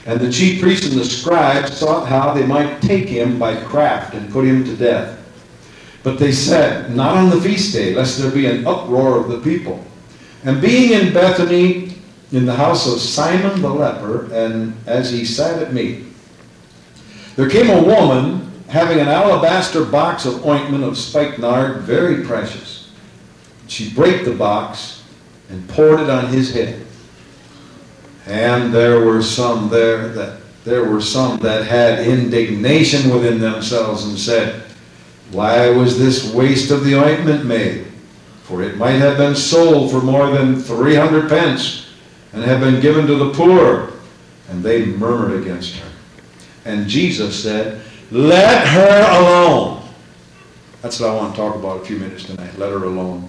And the chief priests and the scribes sought how they might take him by craft and put him to death. But they said, not on the feast day, lest there be an uproar of the people. And being in Bethany, in the house of Simon the leper, and as he sat at meat, there came a woman having an alabaster box of ointment of spikenard, very precious. She brake the box and poured it on his head. And there were some that had indignation within themselves and said, why was this waste of the ointment made? For it might have been sold for more than 300 pence and have been given to the poor. And they murmured against her. And Jesus said, let her alone. That's what I want to talk about a few minutes tonight. Let her alone.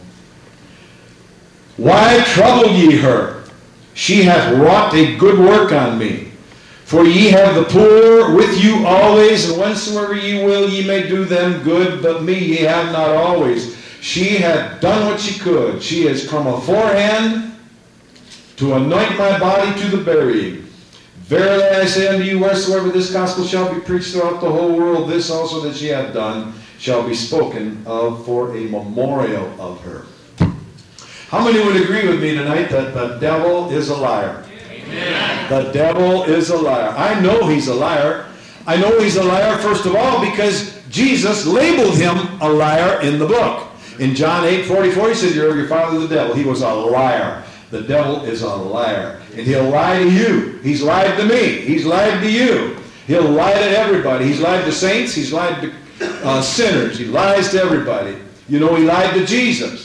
Why trouble ye her? She hath wrought a good work on me. For ye have the poor with you always, and whensoever ye will, ye may do them good, but me ye have not always. She hath done what she could. She has come aforehand to anoint my body to the burying. Verily I say unto you, wheresoever this gospel shall be preached throughout the whole world, this also that she hath done shall be spoken of for a memorial of her. How many would agree with me tonight that the devil is a liar? Amen. The devil is a liar. I know he's a liar. I know he's a liar, first of all, because Jesus labeled him a liar in the book. In John 8:44, he said, you're your father the devil. He was a liar. The devil is a liar. And he'll lie to you. He's lied to me. He's lied to you. He'll lie to everybody. He's lied to saints. He's lied to sinners. He lies to everybody. You know, he lied to Jesus.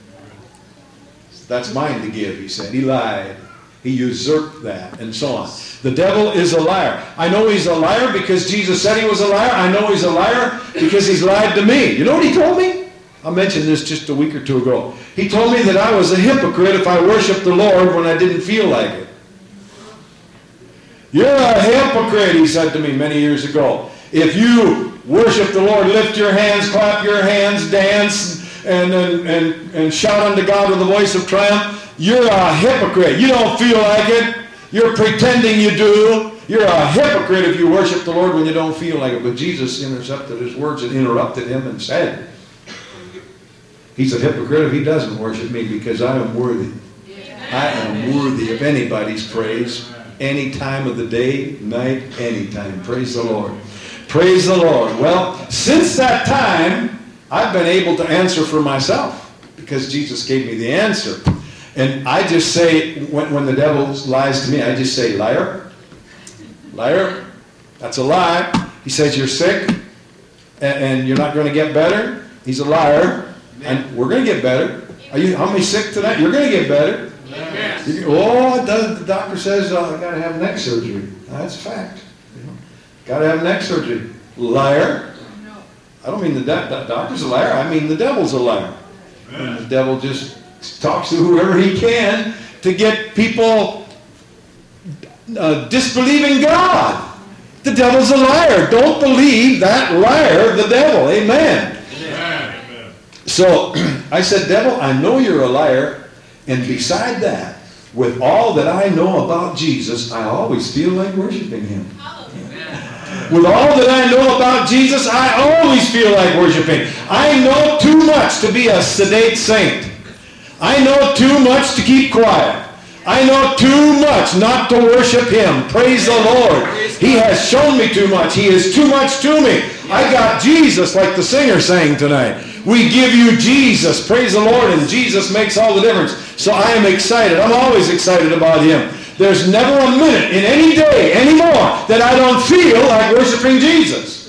That's mine to give, he said. He lied. He usurped that, and so on. The devil is a liar. I know he's a liar because Jesus said he was a liar. I know he's a liar because he's lied to me. You know what he told me? I mentioned this just a week or two ago. He told me that I was a hypocrite if I worshiped the Lord when I didn't feel like it. You're a hypocrite, he said to me many years ago. If you worship the Lord, lift your hands, clap your hands, dance, and shout unto God with a voice of triumph, you're a hypocrite. You don't feel like it. You're pretending you do. You're a hypocrite if you worship the Lord when you don't feel like it. But Jesus intercepted his words and interrupted him and said, he's a hypocrite if he doesn't worship me because I am worthy. I am worthy of anybody's praise any time of the day, night, anytime. Praise the Lord. Praise the Lord. Well, since that time, I've been able to answer for myself because Jesus gave me the answer. And I just say, when the devil lies to me, I just say, liar, liar, that's a lie. He says you're sick and you're not going to get better. He's a liar. And we're going to get better. How many sick tonight? You're going to get better. Yes. The doctor says, I got to have neck surgery. That's a fact. Got to have neck surgery. Liar. I don't mean the doctor's a liar. I mean the devil's a liar. And the devil just talks to whoever he can to get people disbelieving God. The devil's a liar. Don't believe that liar, the devil. Amen. Amen. So I said, devil, I know you're a liar. And beside that, with all that I know about Jesus, I always feel like worshiping him. With all that I know about Jesus, I always feel like worshiping. I know too much to be a sedate saint. I know too much to keep quiet. I know too much not to worship him. Praise the Lord. He has shown me too much. He is too much to me. I got Jesus, like the singer sang tonight. We give you Jesus. Praise the Lord. And Jesus makes all the difference. So I am excited. I'm always excited about him. There's never a minute in any day anymore that I don't feel like worshiping Jesus.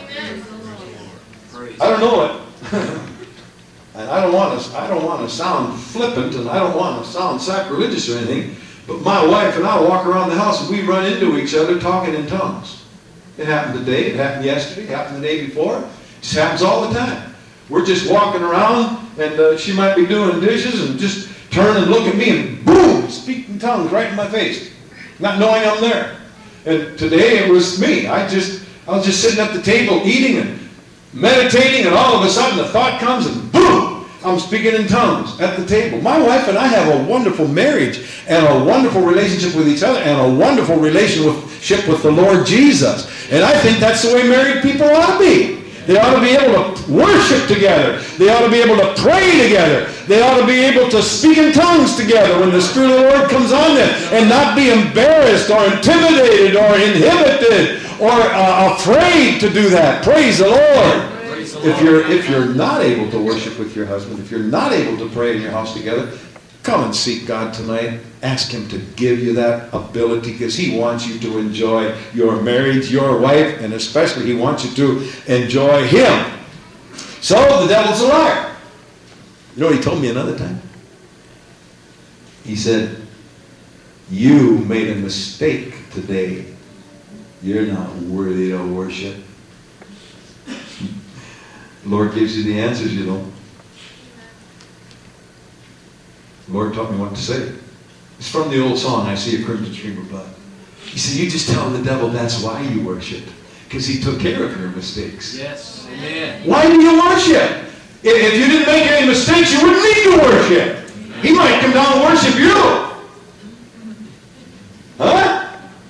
I don't know it. And I don't want to sound flippant, and I don't want to sound sacrilegious or anything, but my wife and I walk around the house and we run into each other talking in tongues. It happened today, it happened yesterday, it happened the day before. It just happens all the time. We're just walking around, and she might be doing dishes and just turn and look at me and boom, speak in tongues right in my face, not knowing I'm there. And today it was me. I was just sitting at the table eating and meditating, and all of a sudden the thought comes and boom, I'm speaking in tongues at the table. My wife and I have a wonderful marriage and a wonderful relationship with each other and a wonderful relationship with the Lord Jesus. And I think that's the way married people ought to be. They ought to be able to worship together. They ought to be able to pray together. They ought to be able to speak in tongues together when the Spirit of the Lord comes on them and not be embarrassed or intimidated or inhibited or afraid to do that. Praise the Lord. If you're not able to worship with your husband, if you're not able to pray in your house together, come and seek God tonight. Ask Him to give you that ability because He wants you to enjoy your marriage, your wife, and especially He wants you to enjoy Him. So the devil's a liar. You know what he told me another time? He said, you made a mistake today. You're not worthy of worship. The Lord gives you the answers, you know. The Lord taught me what to say. It's from the old song, I see a crimson stream of blood. He said, you just tell the devil that's why you worship. Because he took care of your mistakes. Yes, amen. Why do you worship? If you didn't make any mistakes, you wouldn't need to worship. He might come down and worship you. Huh?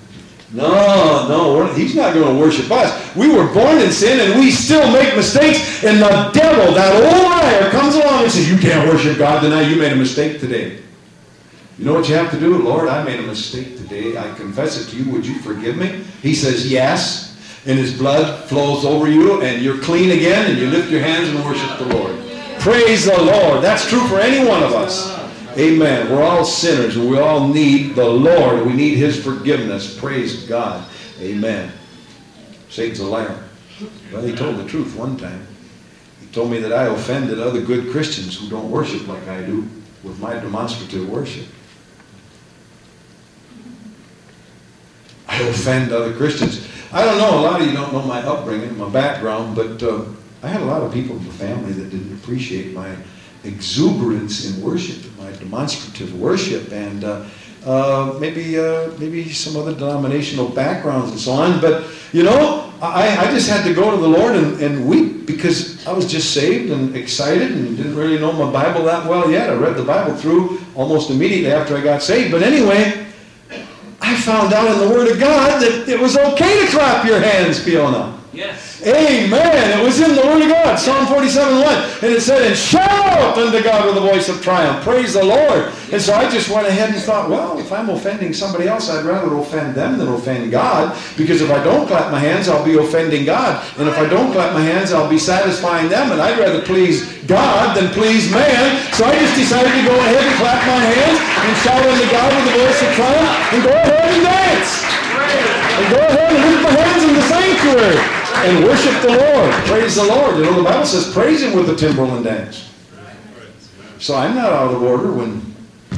No, He's not going to worship us. We were born in sin and we still make mistakes. And the devil, that old liar, comes along and says, you can't worship God tonight. You made a mistake today. You know what you have to do? Lord, I made a mistake today. I confess it to you. Would you forgive me? He says, yes. And His blood flows over you and you're clean again and you lift your hands and worship the Lord. Praise the Lord. That's true for any one of us. Amen. We're all sinners and we all need the Lord. We need His forgiveness. Praise God. Amen. Satan's a liar. Well, he told the truth one time. He told me that I offended other good Christians who don't worship like I do with my demonstrative worship. I offend other Christians. I don't know, a lot of you don't know my upbringing, my background, but I had a lot of people in the family that didn't appreciate my exuberance in worship, my demonstrative worship, and maybe some other denominational backgrounds and so on. But, you know, I just had to go to the Lord and weep because I was just saved and excited and didn't really know my Bible that well yet. I read the Bible through almost immediately after I got saved. But anyway, I found out in the Word of God that it was okay to clap your hands, Fiona. Yes. Amen. It was in the Word of God, Psalm 47:1. And it said, and shout unto God with a voice of triumph. Praise the Lord. And so I just went ahead and thought, well, if I'm offending somebody else, I'd rather offend them than offend God. Because if I don't clap my hands, I'll be offending God. And if I don't clap my hands, I'll be satisfying them. And I'd rather please God than please man. So I just decided to go ahead and clap my hands and shout unto God with a voice of triumph and go ahead and dance. And go ahead and lift my hands in the sanctuary. And worship the Lord. Praise the Lord. You know, the Bible says, praise Him with the timbrel and dance. So I'm not out of order when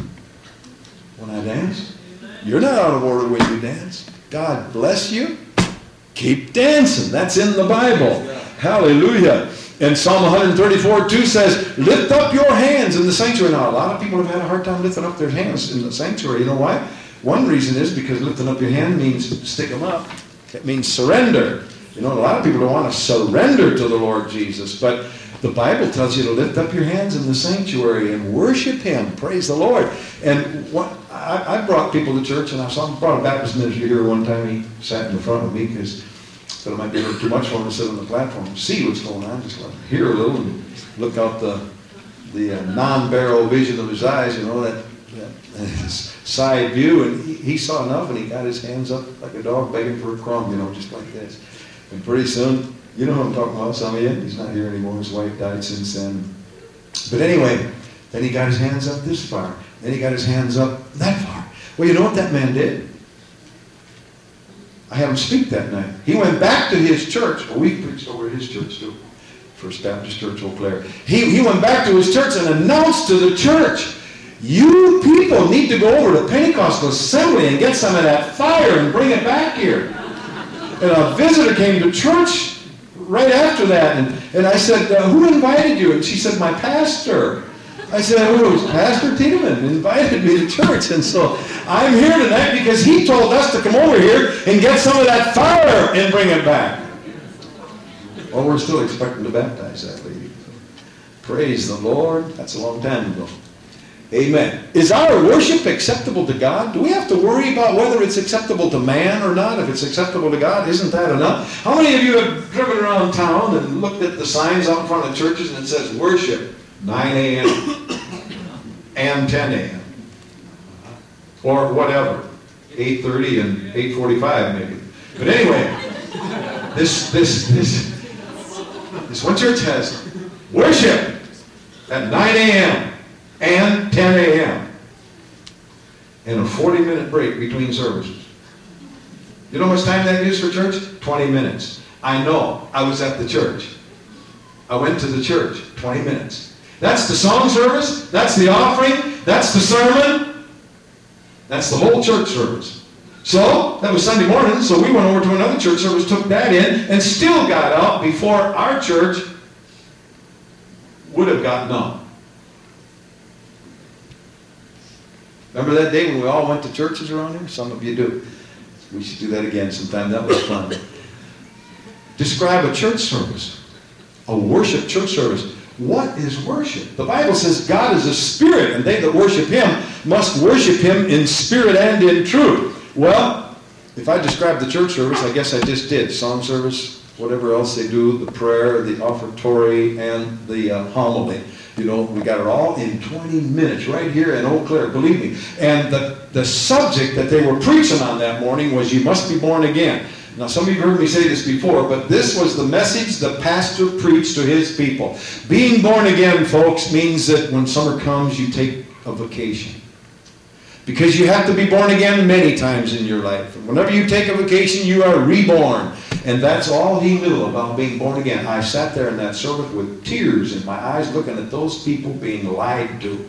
I dance. You're not out of order when you dance. God bless you. Keep dancing. That's in the Bible. Hallelujah. And Psalm 134:2 says, lift up your hands in the sanctuary. Now, a lot of people have had a hard time lifting up their hands in the sanctuary. You know why? One reason is because lifting up your hand means stick them up. It means surrender. You know, a lot of people don't want to surrender to the Lord Jesus, but the Bible tells you to lift up your hands in the sanctuary and worship Him. Praise the Lord. And I brought people to church, and I brought a Baptist minister here one time. He sat in the front of me because I thought it might be a little too much for him to sit on the platform and see what's going on. Just want to hear a little and look out the non-barrel vision of his eyes, you know, that side view. And he saw enough, and he got his hands up like a dog begging for a crumb, you know, just like this. And pretty soon, you know what I'm talking about, some of you. He's not here anymore. His wife died since then. But anyway, then he got his hands up this far. Then he got his hands up that far. Well, you know what that man did? I had him speak that night. He went back to his church. Well, we preached over at his church too. First Baptist Church, Eau Claire. He went back to his church and announced to the church, you people need to go over to Pentecostal Assembly and get some of that fire and bring it back here. And a visitor came to church right after that. And I said, who invited you? And she said, my pastor. I said, who? Pastor Tiedemann invited me to church. And so I'm here tonight because he told us to come over here and get some of that fire and bring it back. Well, we're still expecting to baptize that lady. Praise the Lord. That's a long time ago. Amen. Is our worship acceptable to God? Do we have to worry about whether it's acceptable to man or not? If it's acceptable to God, isn't that enough? How many of you have driven around town and looked at the signs out in front of churches and it says worship 9 a.m. and 10 a.m. or whatever, 8:30 and 8:45 maybe. But anyway, this one church has worship at 9 a.m. and 10 a.m. and a 40-minute break between services. You know how much time that gives for church? 20 minutes. I know. I was at the church. I went to the church. 20 minutes. That's the song service. That's the offering. That's the sermon. That's the whole church service. So, that was Sunday morning, so we went over to another church service, took that in, and still got out before our church would have gotten up. Remember that day when we all went to churches around here? Some of you do. We should do that again sometime. That was fun. Describe a church service. A worship church service. What is worship? The Bible says God is a spirit, and they that worship him must worship him in spirit and in truth. Well, if I describe the church service, I guess I just did. Song service, whatever else they do, the prayer, the offertory, and the homily. You know, we got it all in 20 minutes right here in Eau Claire, believe me. And the subject that they were preaching on that morning was you must be born again. Now, some of you heard me say this before, but this was the message the pastor preached to his people. Being born again, folks, means that when summer comes, you take a vacation. Because you have to be born again many times in your life. And whenever you take a vacation, you are reborn. And that's all he knew about being born again. I sat there in that service with tears in my eyes looking at those people being lied to.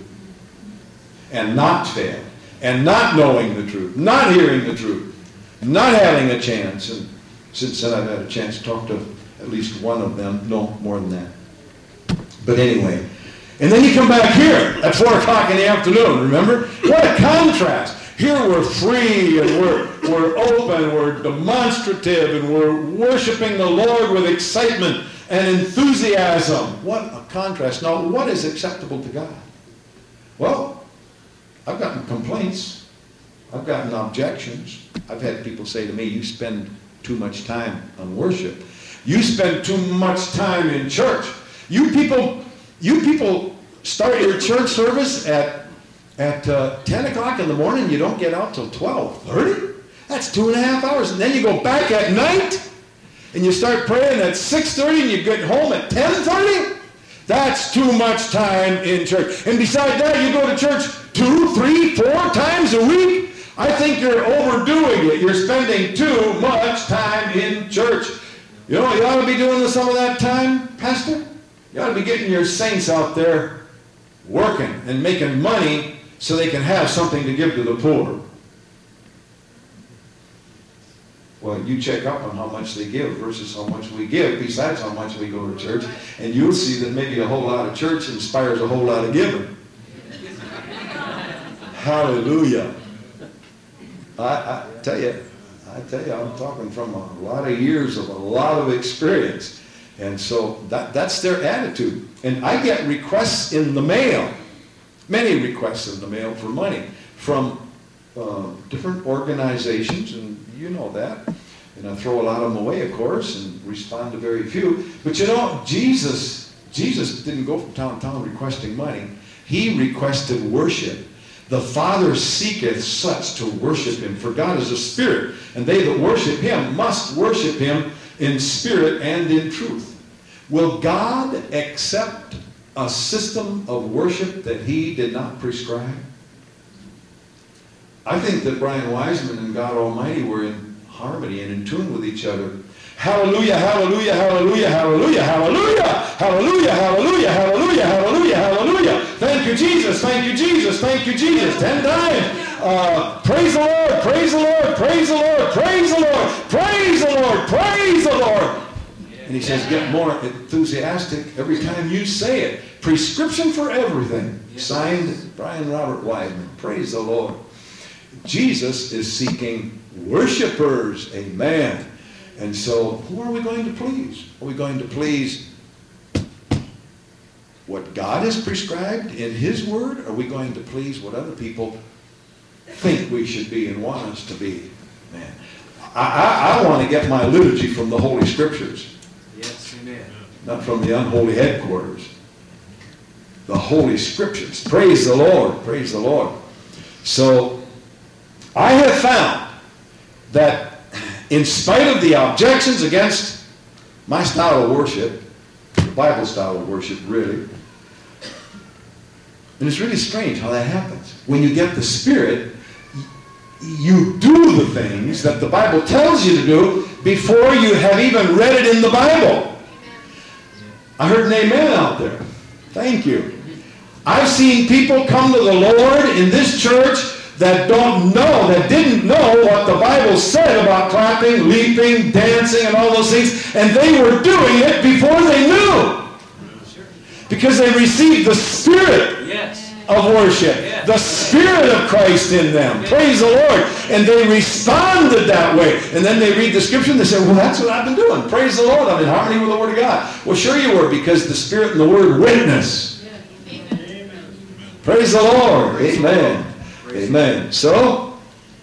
And not fed. And not knowing the truth. Not hearing the truth. Not having a chance. And since then I've had a chance to talk to at least one of them. No, more than that. But anyway. And then you come back here at 4 o'clock in the afternoon, remember? What a contrast. Here we're free and we're open, we're demonstrative, and we're worshiping the Lord with excitement and enthusiasm. What a contrast. Now, what is acceptable to God? Well, I've gotten complaints. I've gotten objections. I've had people say to me, you spend too much time on worship. You spend too much time in church. You people start your church service at 10 o'clock in the morning, you don't get out till 12:30? That's 2.5 hours. And then you go back at night, and you start praying at 6:30, and you get home at 10:30? That's too much time in church. And besides that, you go to church 2, 3, 4 times a week? I think you're overdoing it. You're spending too much time in church. You know what you ought to be doing with some of that time, Pastor? You ought to be getting your saints out there working and making money so they can have something to give to the poor. Well, you check up on how much they give versus how much we give, besides how much we go to church, and you'll see that maybe a whole lot of church inspires a whole lot of giving. Hallelujah. I tell you, I'm talking from a lot of years of a lot of experience. And so that's their attitude. And I get requests in the mail, many requests in the mail for money from different organizations, and you know that. And I throw a lot of them away, of course, and respond to very few. But you know, Jesus didn't go from town to town requesting money. He requested worship. The Father seeketh such to worship him. For God is a spirit, and they that worship him must worship him in spirit and in truth. Will God accept a system of worship that he did not prescribe? I think that Brian Wiseman and God Almighty were in harmony and in tune with each other. Hallelujah, hallelujah, hallelujah, hallelujah, hallelujah, hallelujah, hallelujah, hallelujah, hallelujah, hallelujah. Thank you, Jesus, thank you, Jesus, thank you, Jesus. 10 times. Praise the Lord, praise the Lord, praise the Lord, praise the Lord, praise the Lord, praise the Lord. And he says, get more enthusiastic every time you say it. Prescription for everything. Signed, Brian Robert Wiseman. Praise the Lord. Jesus is seeking worshipers. Amen. And so, who are we going to please? Are we going to please what God has prescribed in His Word? Or are we going to please what other people think we should be and want us to be? Man, I want to get my liturgy from the Holy Scriptures. Yes, amen. Not from the unholy headquarters. The Holy Scriptures. Praise the Lord. Praise the Lord. So, I have found that in spite of the objections against my style of worship, the Bible style of worship, really, and it's really strange how that happens. When you get the Spirit, you do the things that the Bible tells you to do before you have even read it in the Bible. I heard an amen out there. Thank you. I've seen people come to the Lord in this church that didn't know what the Bible said about clapping, leaping, dancing, and all those things, and they were doing it before they knew. Because they received the Spirit of worship, the Spirit of Christ in them. Praise the Lord. And they responded that way. And then they read the Scripture and they say, well, that's what I've been doing. Praise the Lord. I'm in harmony with the Word of God. Well, sure you were, because the Spirit and the Word witness. Amen. Praise the Lord. Amen. Amen. So,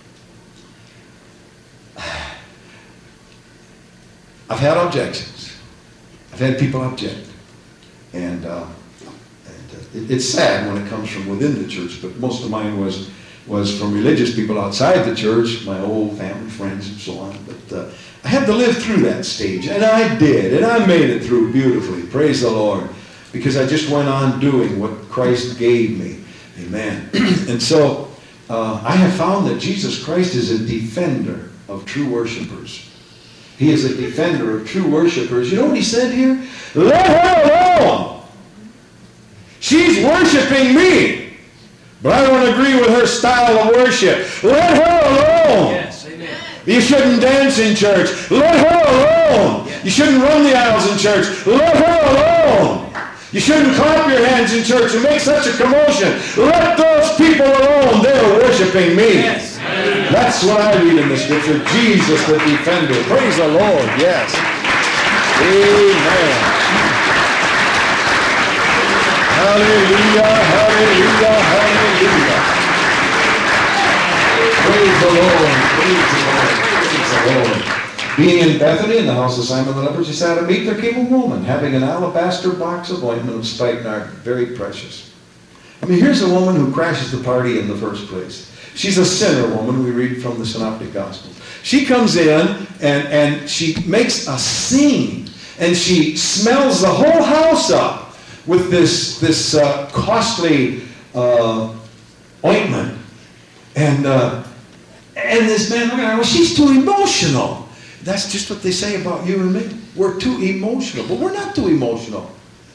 I've had objections. I've had people object. And it's sad when it comes from within the church, but most of mine was from religious people outside the church, my old family, friends, and so on. But I had to live through that stage, and I did, and I made it through beautifully. Praise the Lord. Because I just went on doing what Christ gave me. Amen. And so, I have found that Jesus Christ is a defender of true worshipers. He is a defender of true worshipers. You know what he said here? Let her alone. She's worshiping me, but I don't agree with her style of worship. Let her alone. Yes, amen. You shouldn't dance in church. Let her alone. Yes. You shouldn't run the aisles in church. Let her alone. You shouldn't clap your hands in church and make such a commotion. Let those people alone. They're worshiping me. Yes. That's what I read in the Scripture. Jesus the defender. Praise the Lord. Yes. Amen. Hallelujah, hallelujah, hallelujah. Praise the Lord, praise the Lord, praise the Lord. Being in Bethany in the house of Simon the leper, she sat at meat. There came a woman having an alabaster box of ointment of spikenard, very precious. I mean, here's a woman who crashes the party in the first place. She's a sinner woman, we read from the Synoptic Gospels. She comes in and she makes a scene, and she smells the whole house up with this costly ointment. And this man, well, she's too emotional. That's just what they say about you and me. We're too emotional. But we're not too emotional.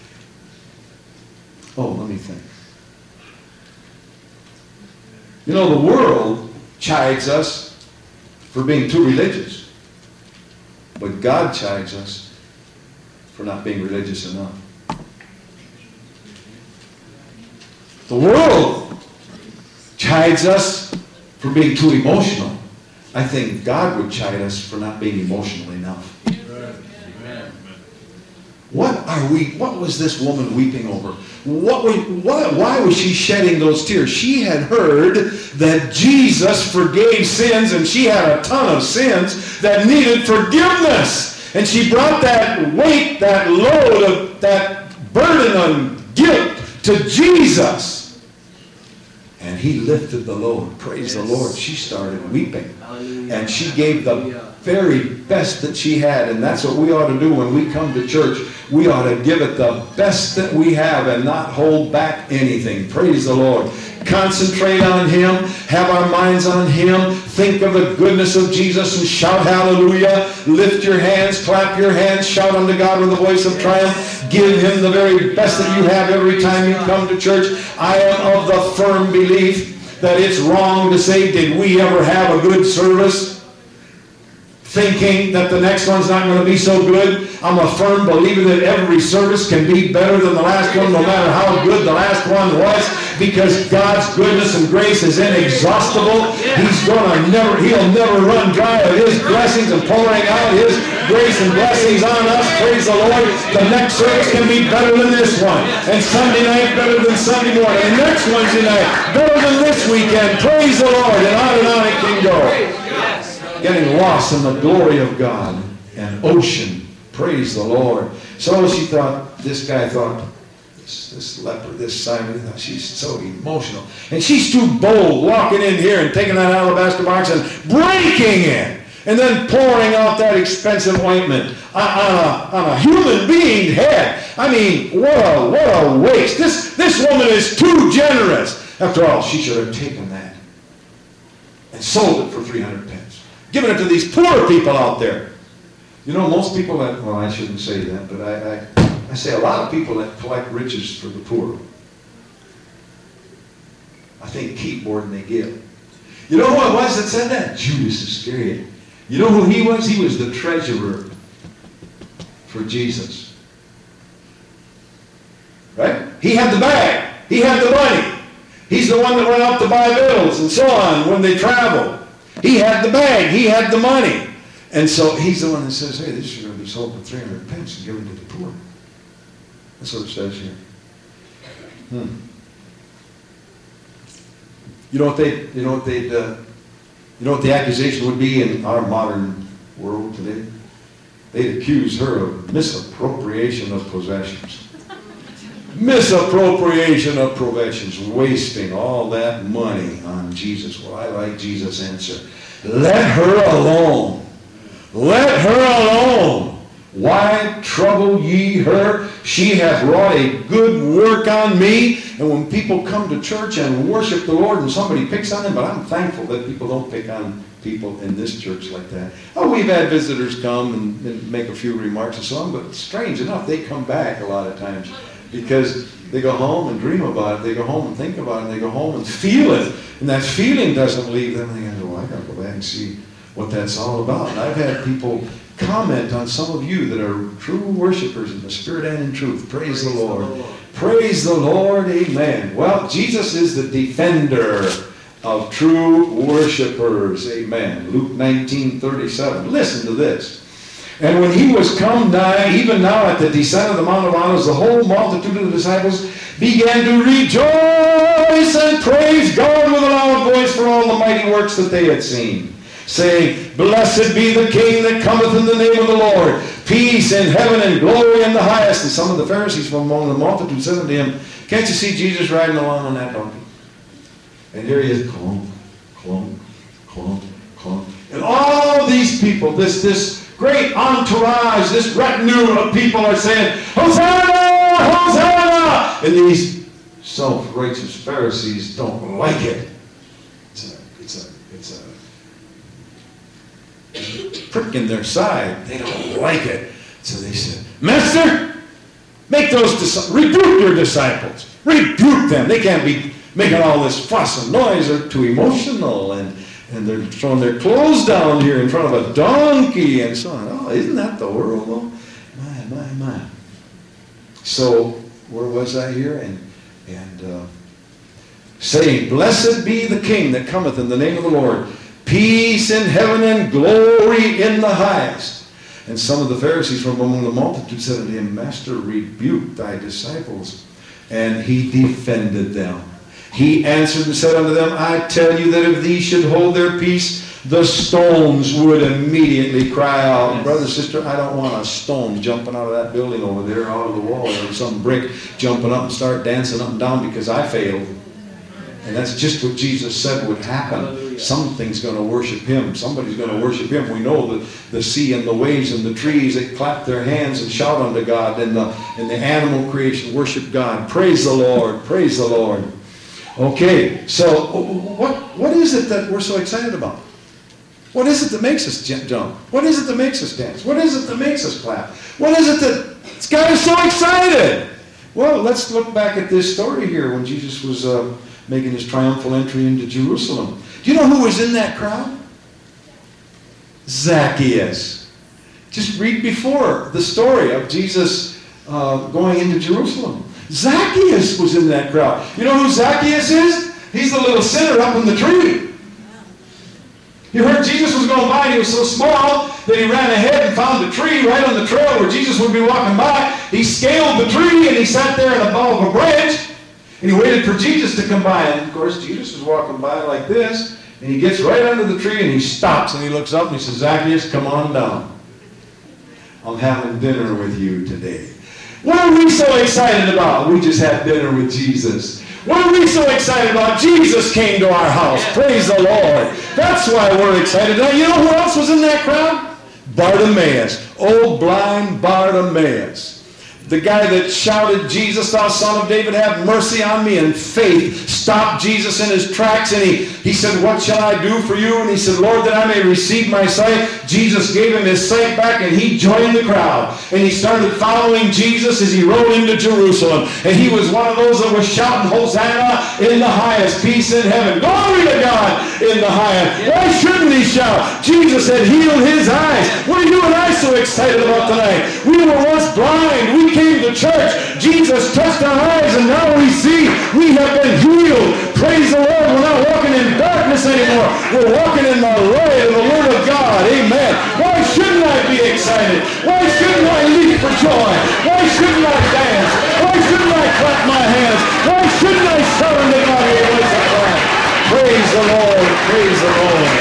Oh, let me think. You know, the world chides us for being too religious. But God chides us for not being religious enough. The world chides us for being too emotional. I think God would chide us for not being emotional enough. Amen. What was this woman weeping over? Why was she shedding those tears? She had heard that Jesus forgave sins, and she had a ton of sins that needed forgiveness. And she brought that weight, that load of that burden of guilt to Jesus. And he lifted the load. Praise the Lord. She started weeping. Hallelujah. And she gave the very best that she had. And that's what we ought to do when we come to church. We ought to give it the best that we have and not hold back anything. Praise the Lord. Concentrate on Him. Have our minds on Him. Think of the goodness of Jesus and shout hallelujah. Lift your hands, clap your hands, shout unto God with a voice of triumph. Give Him the very best that you have every time you come to church. I am of the firm belief that it's wrong to say, did we ever have a good service? Thinking that the next one's not going to be so good. I'm a firm believer that every service can be better than the last one, no matter how good the last one was. because God's goodness and grace is inexhaustible. He'll never run dry of His blessings and pouring out His grace and blessings on us. Praise the Lord. The next service can be better than this one. And Sunday night better than Sunday morning. And next Wednesday night better than this weekend. Praise the Lord. And on it can go. Getting lost in the glory of God. An ocean. Praise the Lord. So she thought, this guy thought, this leper, this Simon, she's so emotional. And she's too bold walking in here and taking that alabaster box and breaking it. And then pouring out that expensive ointment on a human being's head. I mean, what a waste. This woman is too generous. After all, she should have taken that and sold it for 300 pence. Given it to these poor people out there. You know, most people that, well, I shouldn't say that, but I say a lot of people that collect riches for the poor, I think keep more than they give. You know who it was that said that? Judas Iscariot. You know who he was? He was the treasurer for Jesus. Right? He had the bag. He had the money. He's the one that went out to buy bills and so on when they traveled. He had the bag. He had the money. And so he's the one that says, hey, this is going to be sold for 300 pence and given to the poor. That's what it says here. You know what the accusation would be in our modern world today? They'd accuse her of misappropriation of possessions. Misappropriation of possessions, wasting all that money on Jesus. Well, I like Jesus' answer. Let her alone. Let her alone. Why trouble ye her? She hath wrought a good work on me. And when people come to church and worship the Lord and somebody picks on them, but I'm thankful that people don't pick on people in this church like that. Oh, we've had visitors come and make a few remarks and so on, but strange enough, they come back a lot of times because they go home and dream about it. They go home and think about it. And they go home and feel it. And that feeling doesn't leave them. They go, well, I got to go back and see what that's all about. And I've had people comment on some of you that are true worshipers in the Spirit and in truth. Praise the Lord. Praise the Lord. Amen. Well, Jesus is the defender of true worshipers. Amen. Luke 19:37. Listen to this. And when he was come nigh, even now at the descent of the Mount of Olives, the whole multitude of the disciples began to rejoice and praise God with a loud voice for all the mighty works that they had seen, saying, Blessed be the King that cometh in the name of the Lord. Peace in heaven and glory in the highest. And some of the Pharisees from among the multitude said unto him, Can't you see Jesus riding along on that donkey? And here he is, clunk, clunk, clunk, clunk. And all these people, this great entourage, this retinue of people are saying, Hosanna! Hosanna! And these self-righteous Pharisees don't like it. It's a prick in their side. They don't like it. So they said, Master, make those rebuke your disciples. Rebuke them. They can't be making all this fuss and noise. They're too emotional, and they're throwing their clothes down here in front of a donkey and so on. Oh, isn't that the world, though? My. So, where was I here? And saying, Blessed be the King that cometh in the name of the Lord. Peace in heaven and glory in the highest. And some of the Pharisees from among the multitude said unto him, Master, rebuke thy disciples. And he defended them. He answered and said unto them, I tell you that if these should hold their peace, the stones would immediately cry out. And brother, sister, I don't want a stone jumping out of that building over there, out of the wall, or some brick jumping up and start dancing up and down because I failed. And that's just what Jesus said would happen. Hallelujah. Something's going to worship him. Somebody's going to worship him. We know that the sea and the waves and the trees, they clap their hands and shout unto God. And the animal creation worship God. Praise the Lord. Praise the Lord. Okay, so what is it that we're so excited about? What is it that makes us jump? What is it that makes us dance? What is it that makes us clap? What is it that's got us so excited? Well, let's look back at this story here when Jesus was making his triumphal entry into Jerusalem. Do you know who was in that crowd? Zacchaeus. Just read before the story of Jesus going into Jerusalem. Zacchaeus was in that crowd. You know who Zacchaeus is? He's the little sinner up in the tree. He heard Jesus was going by, and he was so small that he ran ahead and found the tree right on the trail where Jesus would be walking by. He scaled the tree, and he sat there in the bough of a branch, and he waited for Jesus to come by. And, of course, Jesus was walking by like this, and he gets right under the tree, and he stops, and he looks up, and he says, Zacchaeus, come on down. I'm having dinner with you today. What are we so excited about? We just had dinner with Jesus. What are we so excited about? Jesus came to our house. Praise the Lord. That's why we're excited. Now, you know who else was in that crowd? Bartimaeus. Old blind Bartimaeus. The guy that shouted, Jesus, thou son of David, have mercy on me. And faith stopped Jesus in his tracks. And he said, what shall I do for you? And he said, Lord, that I may receive my sight. Jesus gave him his sight back, and he joined the crowd. And he started following Jesus as he rode into Jerusalem. And he was one of those that was shouting, Hosanna in the highest, peace in heaven. Glory to God in the highest. Why shouldn't he shout? Jesus had healed his eyes. What are you and I so excited about tonight? We were once blind. We came to church. Jesus touched our eyes, and now we see. We have been healed. Praise the Lord. We're not walking in darkness anymore. We're walking in the light of the Word of God. Amen. Why shouldn't I be excited? Why shouldn't I leap for joy? Why shouldn't I dance? Why shouldn't I clap my hands? Why shouldn't I shout unto God with a voice of prayer? Praise the Lord. Praise the Lord.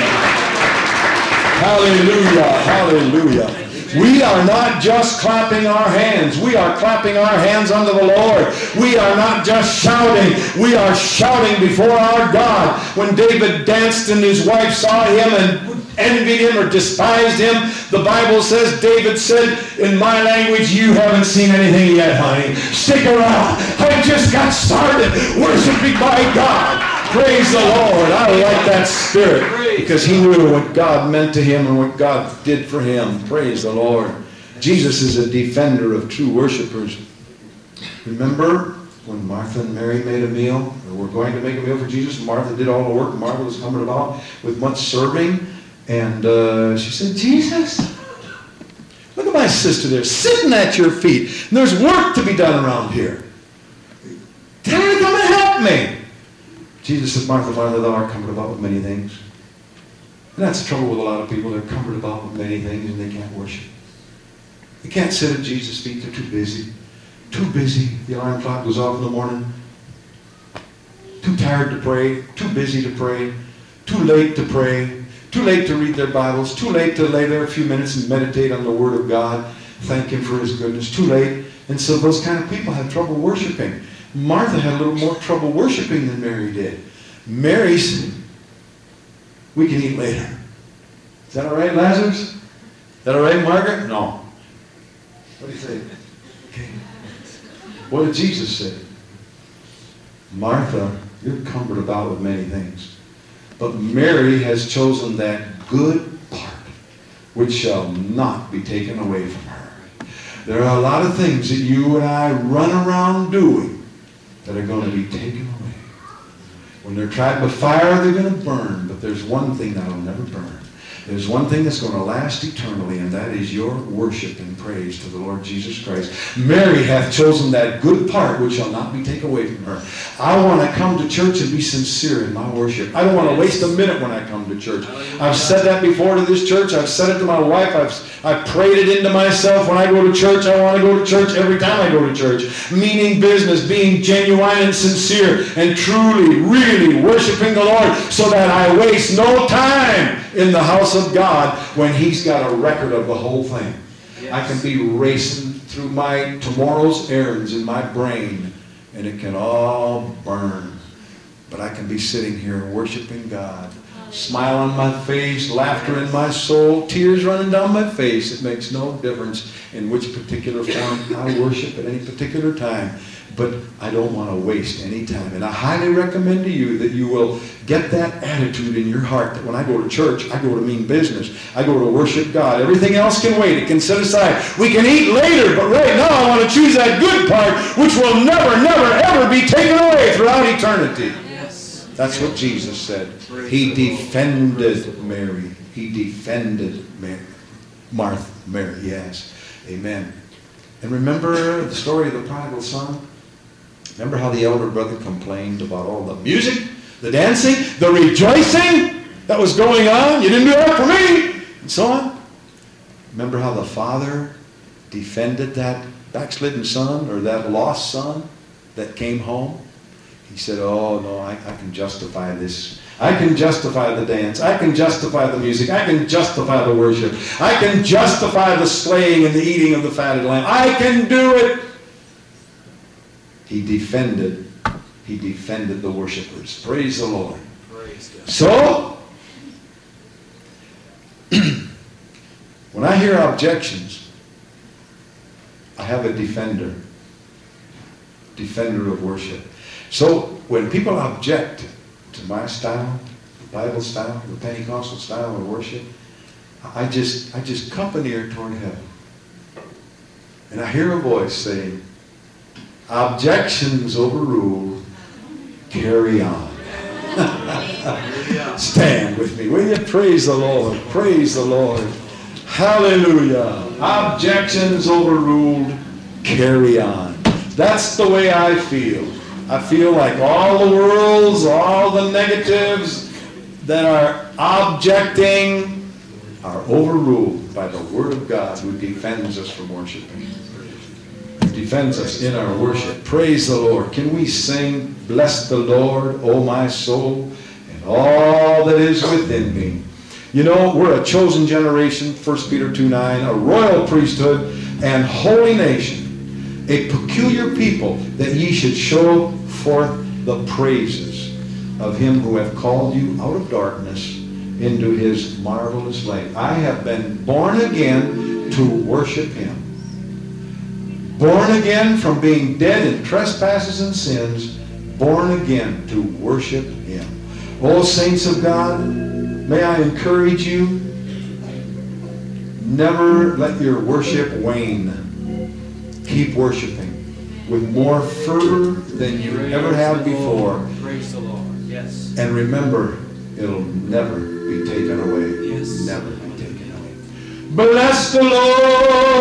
Hallelujah. Hallelujah. We are not just clapping our hands. We are clapping our hands unto the Lord. We are not just shouting. We are shouting before our God. When David danced and his wife saw him and envied him or despised him, the Bible says, David said, in my language, you haven't seen anything yet, honey. Stick around. I just got started worshiping my God. Praise the Lord. I like that spirit because he knew what God meant to him and what God did for him. Praise the Lord. Jesus is a defender of true worshipers. Remember when Martha and Mary made a meal? Or were going to make a meal for Jesus. Martha did all the work. Martha was coming about with much serving. And she said, Jesus, look at my sister there sitting at your feet. And there's work to be done around here. Tell her to come and help me. Jesus said, Martha, Martha, thou art cumbered about with many things. And that's the trouble with a lot of people. They're cumbered about with many things and they can't worship. They can't sit at Jesus' feet. They're too busy. Too busy. The alarm clock goes off in the morning. Too tired to pray. Too busy to pray. Too late to pray. Too late to read their Bibles. Too late to lay there a few minutes and meditate on the Word of God. Thank Him for His goodness. Too late. And so those kind of people have trouble worshiping. Martha had a little more trouble worshiping than Mary did. Mary's, we can eat later. Is that all right, Lazarus? Is that all right, Margaret? No. What do you say? Okay. What did Jesus say? Martha, you're cumbered about with many things. But Mary has chosen that good part which shall not be taken away from her. There are a lot of things that you and I run around doing that are going to be taken away. When they're tried by fire, they're going to burn. But there's one thing that will never burn. There's one thing that's going to last eternally, and that is your worship and praise to the Lord Jesus Christ. Mary hath chosen that good part which shall not be taken away from her. I want to come to church and be sincere in my worship. I don't want to waste a minute when I come to church. I've said that before to this church. I've said it to my wife. I've prayed it into myself. When I go to church, I want to go to church every time I go to church. Meaning business, being genuine and sincere, and truly, really worshiping the Lord so that I waste no time in the house of God when He's got a record of the whole thing. Yes. I can be racing through my tomorrow's errands in my brain and it can all burn. But I can be sitting here worshiping God. Smile on my face, laughter in my soul, tears running down my face. It makes no difference in which particular form I worship at any particular time. But I don't want to waste any time. And I highly recommend to you that you will get that attitude in your heart that when I go to church, I go to mean business. I go to worship God. Everything else can wait. It can set aside. We can eat later, but right now I want to choose that good part which will never, never, ever be taken away throughout eternity. Yes. That's what Jesus said. He defended Mary. He defended Mary. Mary, yes. Amen. And remember the story of the prodigal son? Remember how the elder brother complained about all the music, the dancing, the rejoicing that was going on? You didn't do that for me, and so on. Remember how the father defended that backslidden son or that lost son that came home? He said, oh no, I can justify this. I can justify the dance. I can justify the music. I can justify the worship. I can justify the slaying and the eating of the fatted lamb. I can do it. He defended the worshipers. Praise the Lord. Praise God. So, when I hear objections, I have a defender of worship. So, when people object to my style, the Bible style, the Pentecostal style of worship, I just cup an ear toward heaven. And I hear a voice saying, objections overruled, carry on. Stand with me, will you? Praise the Lord. Praise the Lord. Hallelujah. Objections overruled, carry on. That's the way I feel. I feel like all the worlds, all the negatives that are objecting are overruled by the Word of God, who defends us from worshiping. Defends us in our worship. Praise the Lord. Can we sing, bless the Lord, O my soul, and all that is within me? You know, we're a chosen generation, 1 Peter 2:9, a royal priesthood and holy nation, a peculiar people, that ye should show forth the praises of him who hath called you out of darkness into his marvelous light. I have been born again to worship him. Born again from being dead in trespasses and sins, born again to worship him. Oh, saints of God, may I encourage you, never let your worship wane. Keep worshiping with more fervor than you ever have before. Praise the Lord. Yes. And remember, it'll never be taken away. Yes. Never be taken away. Bless the Lord,